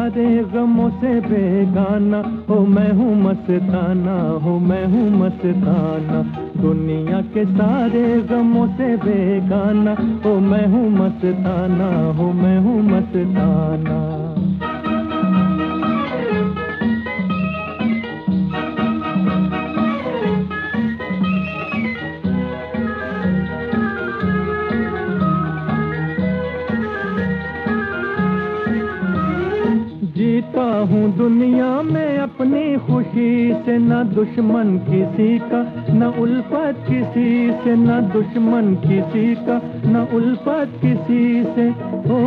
सारे गमों से बेगाना, हो मैं हूँ मस्ताना, हो मैं हूँ मस्ताना। दुनिया के सारे गमों से बेगाना, हो मैं हूँ मस्ताना, हो मैं हूँ मस्ताना। जीता हूँ दुनिया में अपनी खुशी से, न दुश्मन किसी का न उल्फत किसी से, न दुश्मन किसी का न उल्फत किसी से। ओ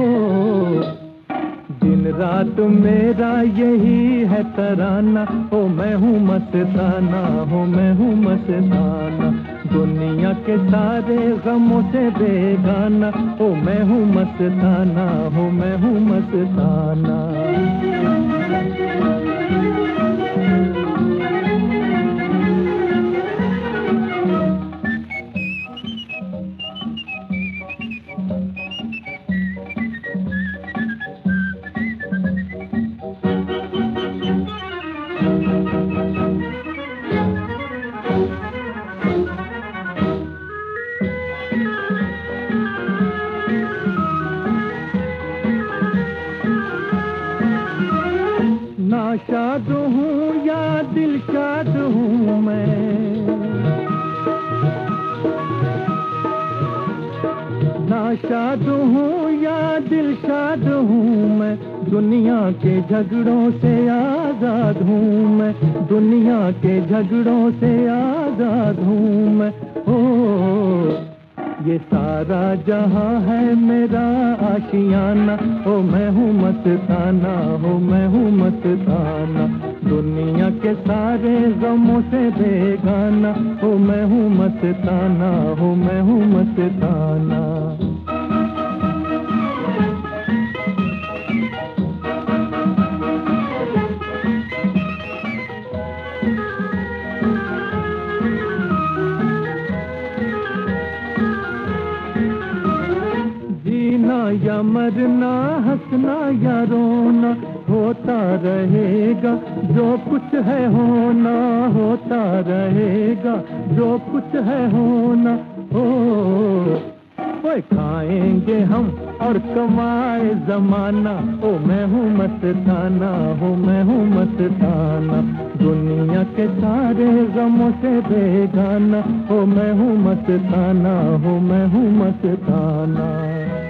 दिन रात मेरा यही है तराना, हो मैं हूँ मस्ताना, हो मैं हूँ मस्ताना। दुनिया के सारे गमों से बेगाना, हो मैं हूँ मस्ताना, हो मैं हूँ मस्ताना। नाशाद हूँ या दिलशाद हूँ मैं, नाशाद हूँ या दिलशाद हूँ मैं। दुनिया के झगड़ों से आजाद हूँ मैं, दुनिया के झगड़ों से आजाद हूँ मैं। ओ ये सारा जहां है मेरा आशियाना, हो मैं हूँ मस्ताना, हो मैं हूँ मस्ताना। दुनिया के सारे गमों से बेगाना, हो मैं हूँ मस्ताना, हो मैं हूँ मस्ताना। या मरना, हंसना या रोना, होता रहेगा जो कुछ है होना, होता रहेगा जो कुछ है होना। ओ खाएंगे हम और कमाए जमाना, ओ मैं हूँ मस्ताना, हो मैं हूँ मस्ताना। दुनिया के सारे गमों से बेगाना, हो मैं हूँ मस्ताना, हो मैं हूँ मस्ताना।